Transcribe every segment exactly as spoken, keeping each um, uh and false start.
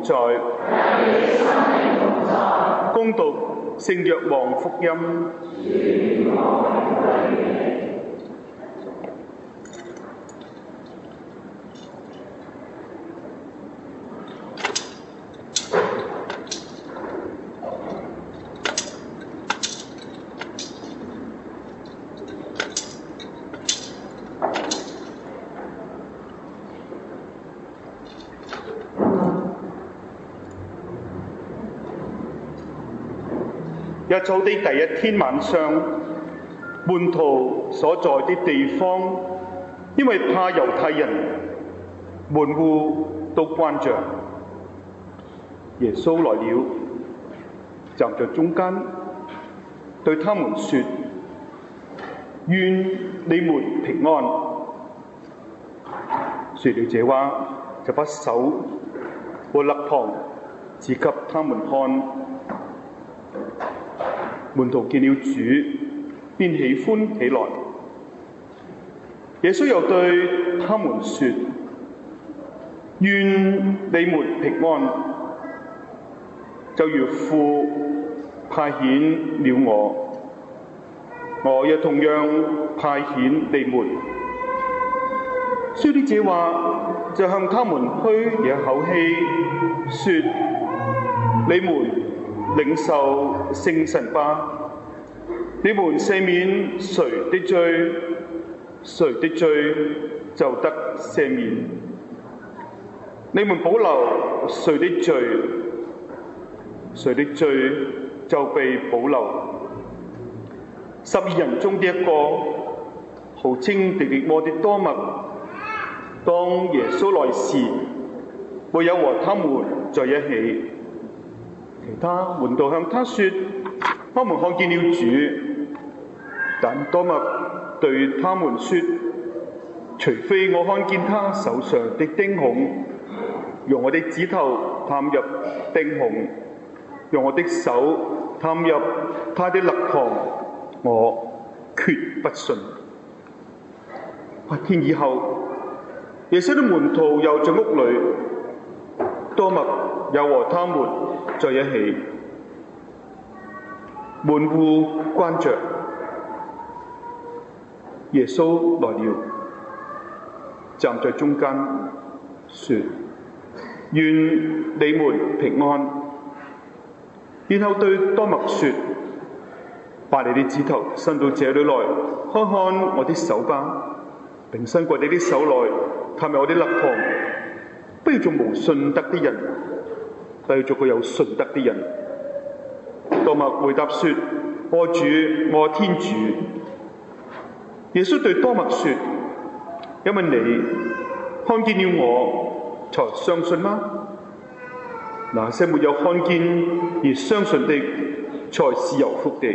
同在。恭讀聖若望福音。日草的第一天晚上，門徒所在的地方，因為怕猶太人，門戶都關着。耶穌來了，站在中間，對他們說：願你們平安。說了這話，就把手和肋旁指給他們看。門徒見了主，便喜歡起來。耶穌又對他們說：願你們平安。就如父派遣了我，我也同樣派遣你們。說了這話，就向他們噓一口氣，說：你們領受聖神吧。你們赦免誰的罪，誰的罪就得赦免；你們保留誰的罪，誰的罪就被保留。十二人中的一個，號稱狄狄摩的多默，當耶穌來時，沒有和他們在一起。其他門徒向他說：他們看見了主。但多默對他們說：除非我看見他手上的釘孔，用我的指頭探入釘孔，用我的手探入他的肋旁，我決不信。八天以後，耶穌的門徒又在屋裏，多默又和他們在一起，門戶關着。耶穌來了，站在中間，說：願你們平安。然後對多默說：把你的指頭伸到這裏來，看看我的手吧，並伸過你的手來，探入我的肋旁。不要做無信德的人，不要做個有信德的人。多默回答說：我主，我天主。耶穌對多默說：因為你看見了我，才相信嗎？那些沒有看見而相信的，才是有福的。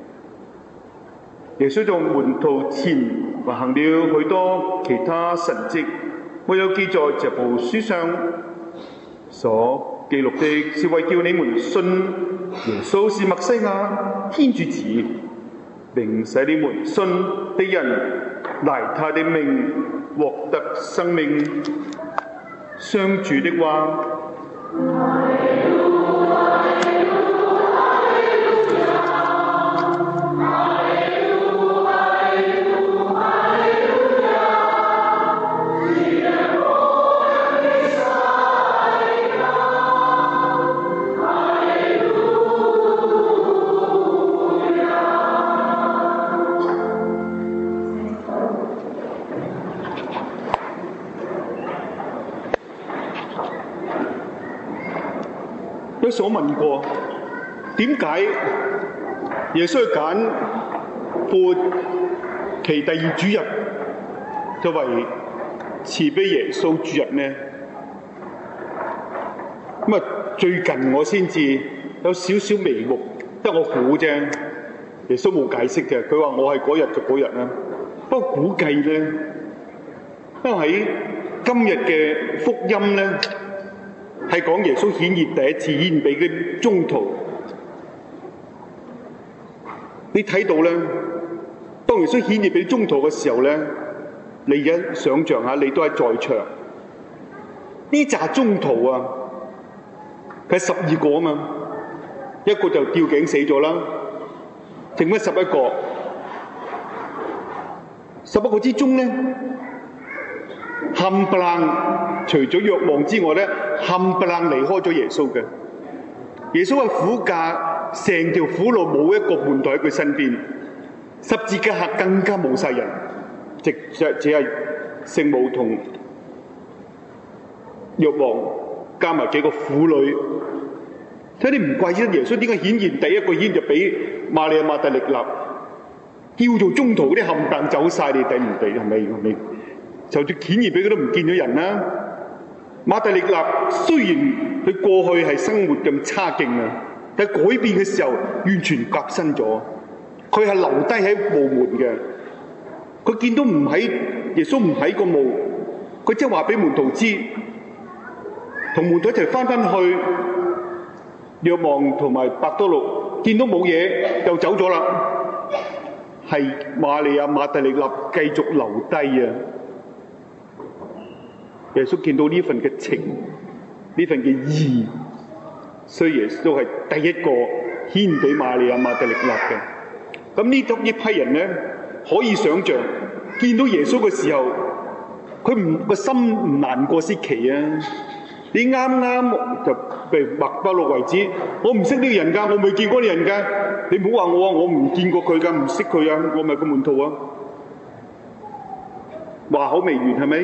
耶穌在門徒前還行了許多其他神蹟，沒有記在這部書上。所記錄的是為叫你們信耶穌是默西亞，天主子，並使你們信的人賴他的名獲得生命。上主的話。有所問過，點解耶穌要揀復活期第二主日作為慈悲耶穌主日呢？咁啊，最近我先至有少少眉目，得我估啫。耶穌冇解釋嘅，佢話我係嗰日就嗰日啦。不過估計咧，因為喺今日嘅福音咧，係講耶穌顯現第一次顯現俾啲宗徒。你睇到咧，當耶穌顯現俾宗徒嘅時候咧，你而家想象下，你都係在場。呢紮宗徒啊， 佢十二個啊嘛，一個就吊頸死咗啦，剩翻十一個。十一個之中咧，冚唪唥除咗若望之外咧，冚唪唥離開咗耶穌嘅。耶穌嘅苦架，成條苦路冇一個門徒喺佢身邊，十字架下更加冇晒人，直只只係聖母同若望加埋幾個婦女。睇你唔怪之得耶穌點解顯現第一個煙就俾瑪利亞馬大力納，叫做中途嗰啲冚唪唥走晒，你抵唔抵？係咪？係咪？就算顯現俾佢都唔見咗人啦。馬大力納雖然佢過去係生活咁差勁啊，但係改變嘅時候完全革新咗。佢係留低喺墓門嘅，佢見到唔喺耶穌唔喺個墓，佢即係話俾門徒知，同門徒一齊翻返去。若望同埋伯多祿見到冇嘢就走咗啦，係瑪利亞馬大力納繼續留低啊！耶穌見到呢份嘅情，呢份嘅義，所以耶穌係第一個獻俾瑪利亞馬大力納嘅。咁呢種呢批人咧，可以想像見到耶穌嘅時候，佢唔個心唔難過先奇啊！你啱啱就譬如伯多祿為止，我唔識呢個人㗎，我未見過呢個人㗎。你唔好話我啊，我唔見過佢㗎，唔識佢啊，我咪個門徒啊。話口未完係咪？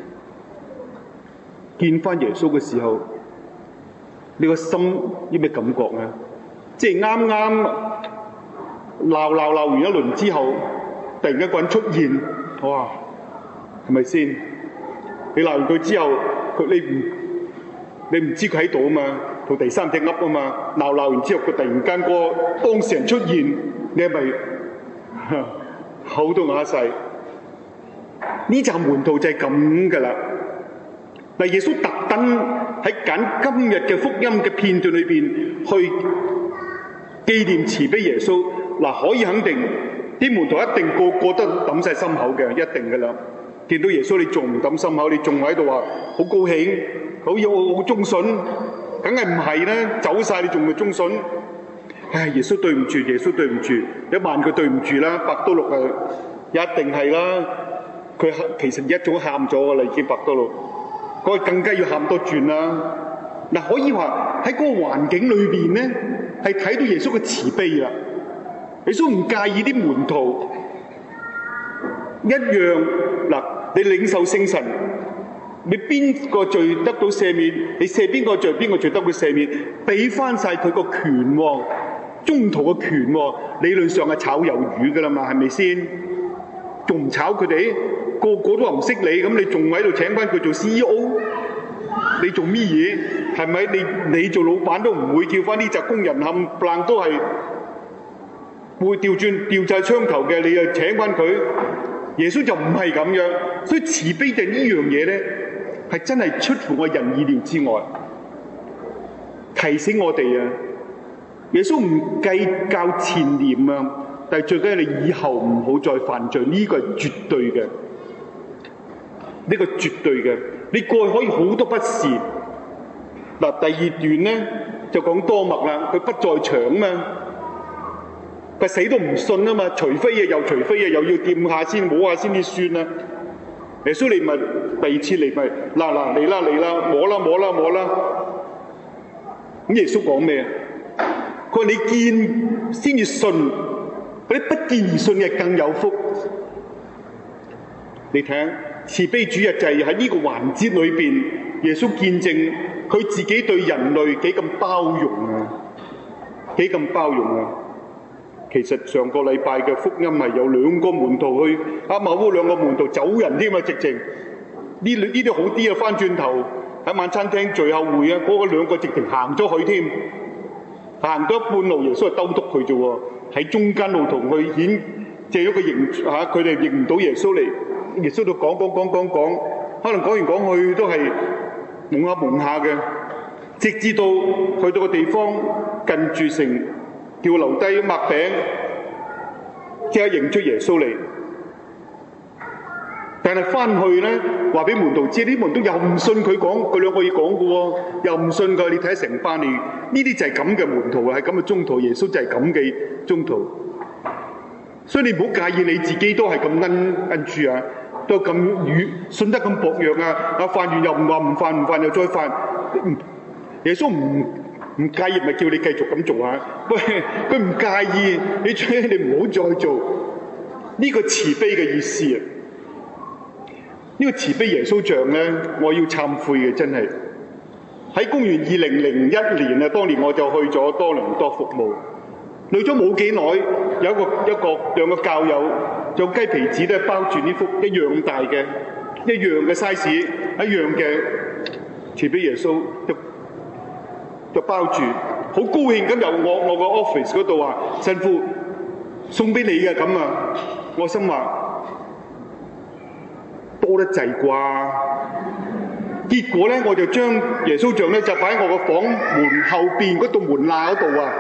見翻耶穌嘅時候，你個心有咩感覺啊？即係啱啱鬧鬧鬧完一輪之後，突然間個人出現，哇，係咪先？你鬧完佢之後，佢你唔你唔知佢喺度啊嘛，同第三隻噏啊嘛，鬧鬧完之後，佢突然間個當事人出現，你係咪口都啞晒？呢站門徒就係咁噶啦。嗱，耶穌特登喺揀今日嘅福音嘅片段裏邊去紀念慈悲耶穌。嗱，可以肯定啲門徒一定個個都揼晒心口嘅，一定噶啦。見到耶穌你仲唔揼心口？你仲喺度話好高興，好有好忠信，梗係唔係啦？走晒你仲咪忠信？唉，耶穌對唔住，耶穌對唔住，一萬佢對唔住啦。伯多祿啊，一定係啦。佢其實一早喊咗噶啦，已經伯多祿。佢更加要喊多轉啦！嗱，可以話喺嗰個環境裏邊咧，係睇到耶穌嘅慈悲啦。耶穌唔介意啲門徒一樣嗱，你領受聖神，你邊個罪得到赦免，你赦邊個罪，邊個罪得到赦免，俾翻晒佢個權喎，中途嘅權喎，理論上係炒魷魚噶啦嘛，係咪先？仲唔炒佢哋？個個都話唔識你，咁你仲喺度請翻佢做 C E O？ 你做咩嘢？係咪？你你做老闆都唔會叫翻呢紮工人冚唪唥都係會調轉調晒槍頭嘅，你又請翻佢？耶穌就唔係咁樣，所以慈悲就呢樣嘢咧，係真係出乎我人意料之外，提醒我哋啊！耶穌唔計較前嫌啊，但係最緊要你以後唔好再犯罪，呢個係絕對嘅。呢個絕對嘅，你過去可以好多不是。嗱，第二段咧就講多默啦，佢不在場啊嘛，佢死都唔信啊嘛，除非啊又除非啊又要掂下先摸下先至算啊。耶穌你咪第二次嚟咪嗱嗱嚟啦嚟啦摸啦摸啦摸啦。咁耶穌講咩啊？佢話你見先至信，嗰啲不見而信嘅更有福。你睇慈悲主日就係喺呢個環節裏邊，耶穌見證佢自己對人類幾咁包容啊，幾咁包容啊！其實上個禮拜嘅福音係有兩個門徒去，啱啱嗰兩個門徒走人添啊，直情呢呢啲好啲啊，翻轉頭喺晚餐廳聚後會啊，嗰個兩個直情行咗去添，行咗一半路，耶穌係兜篤佢啫喎，喺中間路同佢顯借咗個形嚇，佢哋認唔到耶穌嚟。耶穌都講講講講講，可能講完講去都係蒙下蒙下嘅，直至到去到個地方近住城，叫留低擘餅，即刻認出耶穌嚟。 但係翻去咧，話俾門徒知，啲門徒又唔信佢講，佢兩個要講嘅喎，又唔信佢。你睇成班你呢啲就係咁嘅門徒啊，係咁嘅宗徒。耶穌就係咁嘅宗徒。所以你唔好介意你自己都係咁恩恩住啊，都咁軟信得咁薄弱啊！啊犯完又唔話唔犯，唔犯又再犯。耶穌唔唔介意，咪叫你繼續咁做啊！喂，佢唔介意，你最你唔好再做。呢個慈悲嘅意思啊！呢個慈悲耶穌像咧，我要懺悔嘅，真係喺公元二零零一年啊，當年我就去咗多倫多服務，去咗冇幾耐，有一個一個兩個教友用雞皮紙咧包住呢幅一樣大嘅、一樣嘅 size、一樣嘅慈悲耶穌，就就包住，好高興咁由我我個 office 嗰度話神父送俾你嘅咁啊！我心話多得滯啩，結果咧我就將耶穌像咧就擺喺我個房門後邊嗰道門罅嗰度啊！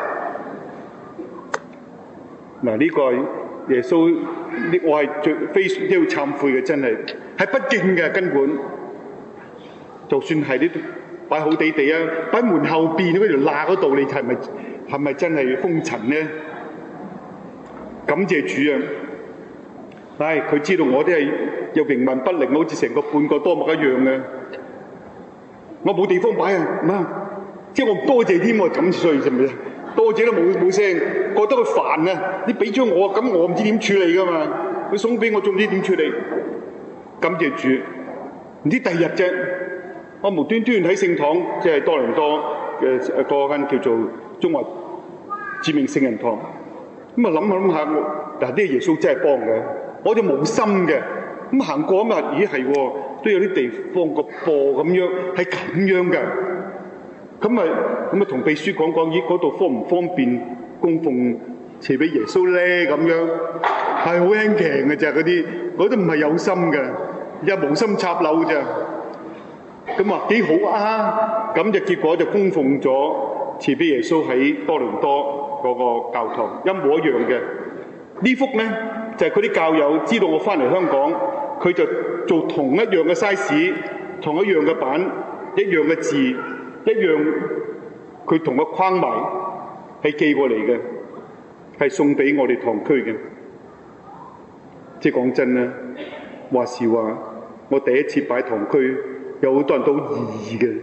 嗱，呢個耶穌，呢我係最非常之要懺悔嘅，真係係不敬嘅，根本就算係呢擺好地地啊，擺門後邊嗰條罅嗰度，你係咪係咪真係封塵咧？感謝主啊！唉，佢知道我啲係又平民不靈，好似成個半個多默一樣嘅。我冇地方擺啊，媽，即係我唔多謝添喎，咁衰係咪啊？多謝都冇冇聲，覺得佢煩啊！你俾咗我，咁我唔知點處理噶嘛？佢送俾我，仲唔知點處理？感謝主，唔知第二日啫，我無端端喺聖堂，即係多倫多嘅嗰間叫做中華致命聖人堂，咁啊諗下諗下，嗱啲耶穌真係幫嘅。我就冇心嘅，咁行過咁啊，咦係喎，都有啲地方個播咁樣，係咁樣嘅，咁咪咁咪同秘書講講，咦嗰度方唔方便供奉賜俾耶穌咧？咁樣係好輕騎嘅咋嗰啲，嗰啲唔係有心嘅，又無心插柳咋，咁話幾好啊！咁就結果就供奉咗賜俾耶穌喺多倫多嗰個教堂，一模一樣嘅。呢幅咧就係佢啲教友知道我翻嚟香港，佢就做同一樣嘅 size、同一樣嘅版、一樣嘅字、一樣佢同我框埋，係寄過嚟嘅，係送俾我哋堂區嘅。即係講真啦，話是話，我第一次擺堂區，有好多人都好異議嘅，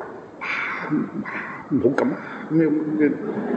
唔好咁咩咩。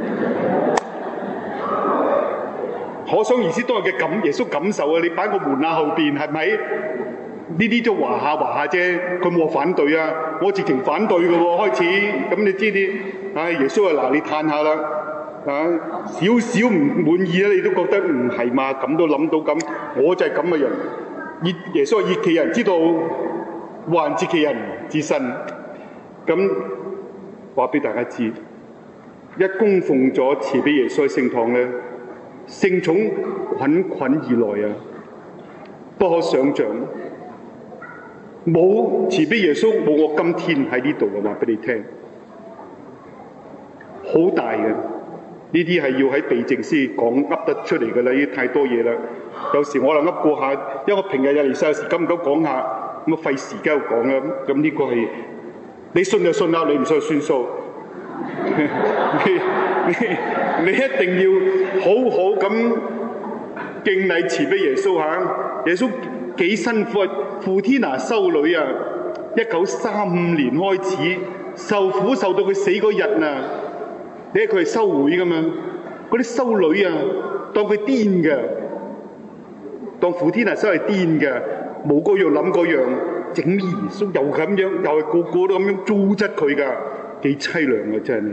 可想而知當日嘅感耶穌感受啊！你擺個門罅後邊係咪？呢啲都話下話下啫，佢冇反對啊！我直情反對嘅喎，開始咁你知啲，唉耶穌啊嗱，你嘆下啦，啊少少唔滿意啊，你都覺得唔係嘛？咁都諗到咁，我就係咁嘅人。熱耶穌係熱其人之道，還治其人之身。咁話俾大家知，一供奉咗慈悲耶穌喺聖堂咧。聖寵滾滾而來啊！不可想像，冇慈悲耶穌，冇我今天喺呢度嘅話俾你聽，好大嘅。呢啲係要喺避靜先講噏得出嚟嘅啦，呢啲太多嘢啦。有時我可能噏過下，因為我平日有嚟晒，有時敢唔敢講下，咁啊費時間喺度講啦。咁呢個係你信就信啦，你唔信就算數。你你你一定要好好咁敬禮慈悲耶穌嚇，耶穌幾辛苦啊！傅天娜修女啊，一九三五年開始受苦受到佢死嗰日啊！你睇佢係修會噶嘛？嗰啲修女啊，當佢癲嘅，當傅天娜修係癲嘅，冇嗰樣諗嗰樣，整耶穌又咁樣，又係個個都咁樣糟質佢噶，幾凄涼啊！真係。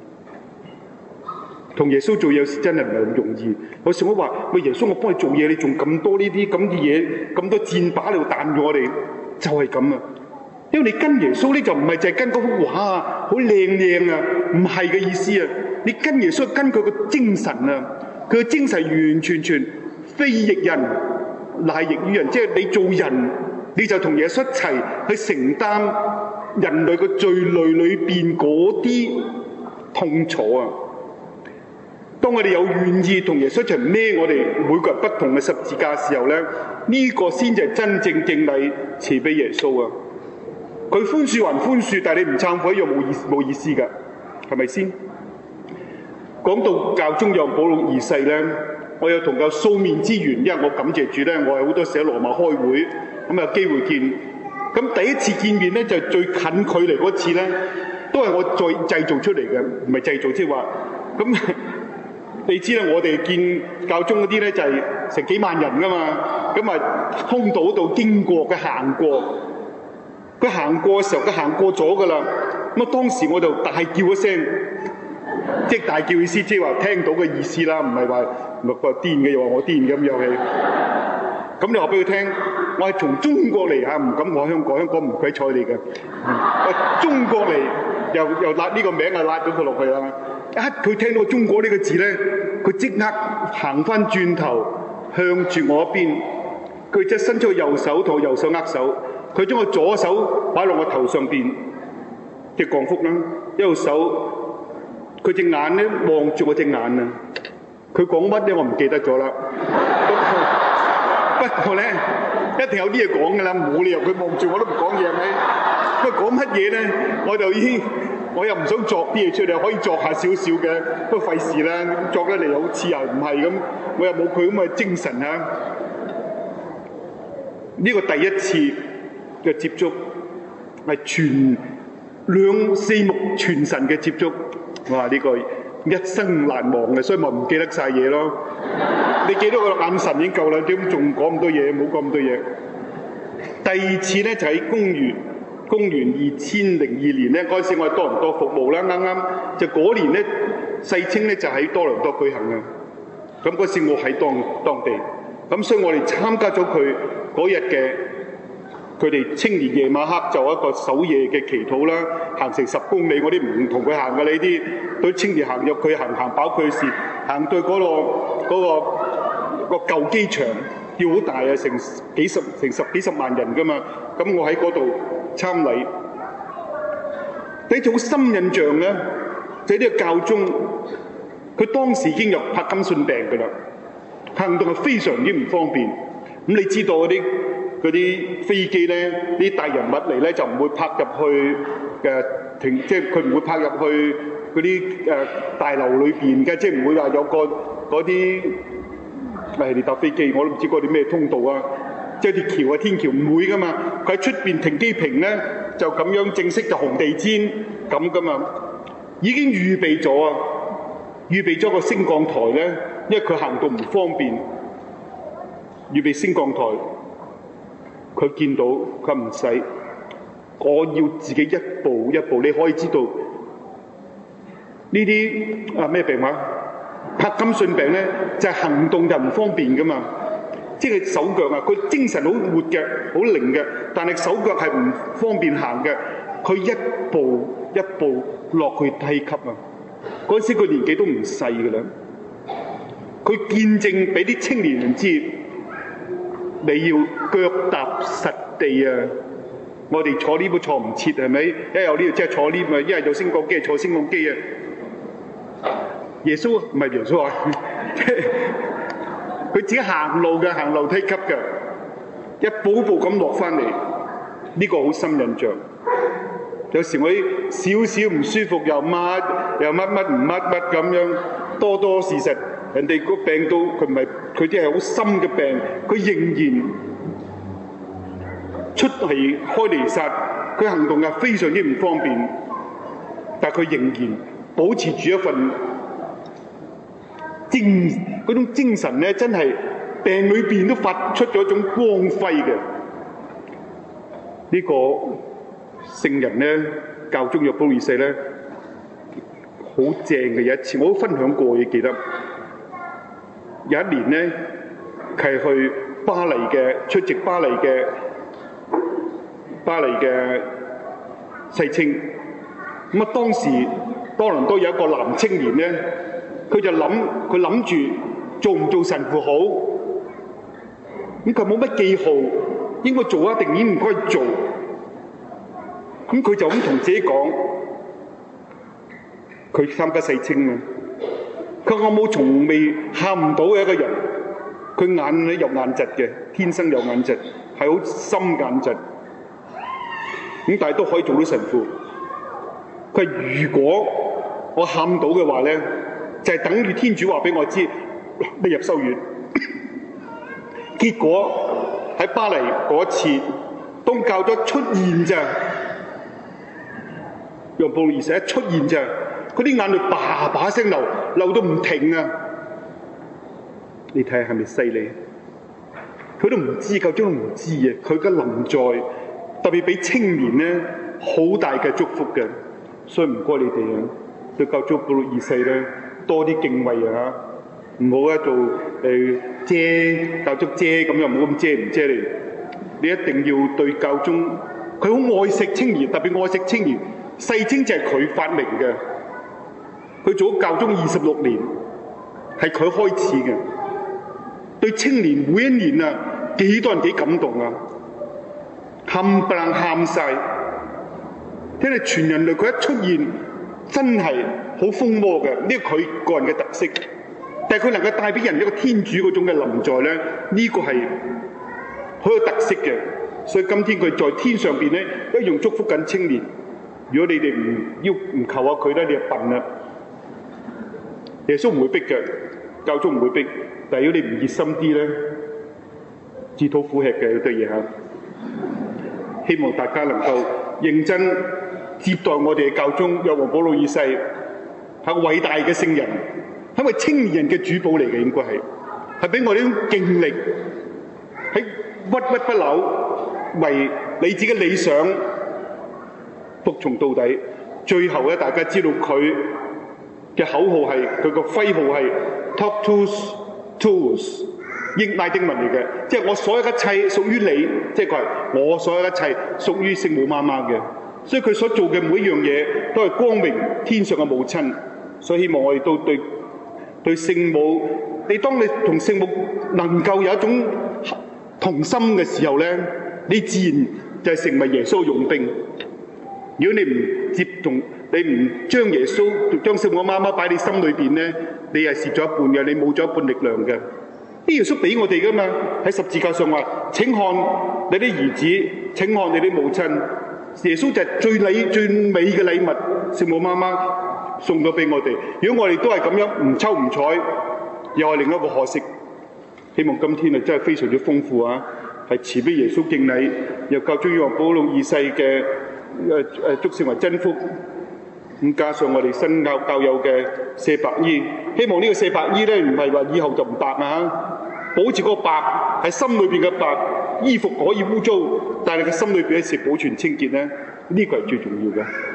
同耶穌做嘢有時真係唔係咁容易。有時我話：喂，耶穌，我幫你做嘢，你仲咁多呢啲咁嘅嘢，咁多箭靶嚟彈住我哋，就係咁啊！因為你跟耶穌呢，就唔係淨係跟嗰幅畫啊，好靚靚啊，唔係嘅意思啊！你跟耶穌跟佢個精神啊，佢嘅精神完完全全非役人，乃役於人。即係你做人，你就同耶穌一齊去承擔人類嘅罪累裏邊嗰啲痛楚啊！ 當我哋有願意同耶穌一齊孭我哋每個人不同嘅十字架嘅時候咧，呢、這個先至係真正敬禮慈悲耶穌啊！佢寬恕還寬恕，但係你唔懺悔一樣冇意冇意思㗎，係咪先？講到教宗若望保祿二世咧，我有同佢數面之緣，因為我感謝主咧，我係好多時喺羅馬開會，咁有機會見。咁第一次見面咧，就最近距離嗰次咧，都係我再製造出嚟嘅，唔係製造，即係話咁。你知啦，我哋見教宗嗰啲咧就係成幾萬人噶嘛，咁啊通道度經過，佢行過，佢行過嘅時候，佢行過咗噶啦。咁啊當時我就大叫一聲，即係大叫意思，即係話聽到嘅意思啦，唔係話唔係話癲嘅，又話我癲咁又係。咁你話俾佢聽，我係從中國嚟嚇，唔敢講香港，香港唔鬼睬你嘅。我中國嚟，又又拉呢個名啊，拉咗佢落去啦。一佢聽到中國呢個字咧，佢即刻行翻轉頭向住我一邊，佢即係伸出右手同我右手握手，佢將個左手擺落我頭上邊，即係降福啦。一路手，佢隻眼咧望住我隻眼啊！佢講乜咧？我唔記得咗啦。不過咧，一定有啲嘢講㗎啦，冇理由佢望住我都唔講嘢係咪？不過講乜嘢咧？我就已經。我又唔想作啲嘢出嚟，可以作下少少嘅，不過費事啦，作得嚟好似又唔係咁，我又冇佢咁嘅精神啊！呢個第一次嘅接觸係全兩四目全神嘅接觸，哇！呢個一生難忘嘅，所以咪唔記得晒嘢咯。你記得我眼神已經夠啦，點仲講咁多嘢？冇講咁多嘢。第二次咧就喺公元。公元二千零二年咧，嗰陣時我喺多倫多服務啦，啱啱就嗰年咧，世青咧就喺多倫多舉行嘅。咁嗰時我喺當當地，咁所以我哋參加咗佢嗰日嘅，佢哋青年夜晚黑就一個守夜嘅祈禱啦，行成十公里，嗰啲唔同佢行嘅呢啲，對青年行入佢行行飽佢事，行對嗰、嗰個嗰、嗰個、嗰個舊機場，要好大啊，成幾十成十幾十萬人噶嘛，咁我喺嗰度。參禮，第一種好深印象咧，就係呢個教宗，佢當時已經有柏金遜病㗎啦，行動係非常之唔方便。咁你知道嗰啲嗰啲飛機咧，啲大人物嚟咧就唔會泊入去嘅停，即係佢唔會泊入去嗰啲誒大樓裏邊嘅，即係唔會話有個嗰啲誒你搭飛機我都唔知嗰啲咩通道啊。即係條橋啊，天橋唔會噶嘛，佢喺出邊停機坪咧，就咁樣正式就紅地氈咁噶嘛，已經預備咗啊，預備咗個升降台咧，因為佢行到唔方便，預備升降台，佢見到佢唔使，我要自己一步一步，你可以知道呢啲啊咩病話，柏金遜病咧就係、是、行動就唔方便噶嘛。即係手腳啊！佢精神好活嘅，好靈嘅，但係手腳係唔方便行嘅。佢一步一步落去梯級啊！嗰時佢年紀都唔細㗎啦。佢見證俾啲青年人知，你要腳踏實地啊！我哋坐 lift 都坐唔切係咪？一有呢度即係坐 lift 啊，一係有升降機坐升降機啊！耶穌唔係耶穌啊！佢自己行路嘅，行樓梯級嘅，一步步咁落翻嚟，呢個好深印象。有時我啲少少唔舒服，又乜又乜乜唔乜乜咁樣，多多事實。人哋個病到佢唔係佢啲係好深嘅病，佢仍然出嚟開彌撒，佢行動係非常之唔方便，但係佢仍然保持住一份精嗰種精神咧，真係病裏邊都發出咗一種光輝嘅。呢個聖人咧，教宗若保祿二世咧，好正嘅。有一次我都分享過嘅，記得有一年咧，係去巴黎嘅出席巴黎嘅巴黎嘅世青。咁啊，當時多倫多有一個男青年咧，佢就諗佢諗住做唔做神父好。咁佢冇乜記號，應該做啊定應唔該做？咁佢就咁同自己講，佢參加世青啊。 佢話我冇從未喊唔到嘅一個人，佢眼咧有眼疾嘅，天生有眼疾，係好深眼疾。咁但係都可以做到神父。佢話如果我喊到嘅話咧，就係、是、等於天主話俾我知，你入修院。結果喺巴黎嗰次，當教咗出現咋，讓保祿二世一出現咋，嗰啲眼淚叭叭聲流，流到唔停啊！你睇下係咪犀利？佢都唔知，教宗都唔知啊！佢嘅臨在，特別俾青年咧，好大嘅祝福嘅。所以唔該你哋啊，對教宗保祿二世咧多啲敬畏啊！唔好喺度誒遮教宗遮咁樣，唔好咁遮唔遮你。你一定要對教宗，佢好愛惜青年，特別愛惜青年。世青就係佢發明嘅，佢做咗教宗二十六年，係佢開始嘅。對青年每一年啊，幾多人幾感動啊，冚唪唥喊晒。因為全人類佢一出現，真係好風魔嘅，呢個佢個人嘅特色。但係佢能夠帶俾人一個天主嗰種嘅臨在咧，呢、這個係好有特色嘅。所以今天佢在天上邊咧，一樣祝福緊青年。如果你哋唔要唔求下佢咧，你就笨啦。耶穌唔會逼嘅，教宗唔會逼。但係如果你唔熱心啲咧，自討苦吃嘅有啲嘢嚇。希望大家能夠認真接待我哋嘅教宗若望保祿二世，係個偉大嘅聖人，係為青年人嘅主保嚟嘅，應該係係俾我哋呢種勁力，喺屈屈不撓，為你自己理想服從到底。最後咧，大家知道佢嘅口號係，佢個徽號係 Totus Tuus， 英拉丁文嚟嘅，即係我所有一切屬於你，即係佢係我所有一切屬於聖母媽媽嘅。所以佢所做嘅每一樣嘢都係光明天上嘅母親。所以希望我哋都對對聖母，你當你同聖母能夠有一種同心嘅時候咧，你自然就係成為耶穌嘅傭兵。如果你唔接種，你唔將耶穌將聖母媽媽擺喺你心裏邊咧，你係蝕咗一半嘅，你冇咗一半力量嘅。啲耶穌俾我哋噶嘛，喺十字架上話：請看你啲兒子，請看你啲母親。耶穌就係最禮最美嘅禮物，聖母媽媽送咗俾我哋。如果我哋都係咁樣唔抽唔睬，又係另一個可惜。希望今天啊真係非常之豐富啊，係慈悲耶穌敬禮，又教宗若望保祿二世嘅誒誒祝聖為真福。咁加上我哋新教教友嘅赦白衣，希望呢個赦白衣咧唔係話以後就唔白啊，保持嗰個白喺心裏邊嘅白，衣服可以污糟，但係個心裏邊一直保存清潔咧，呢個係最重要嘅。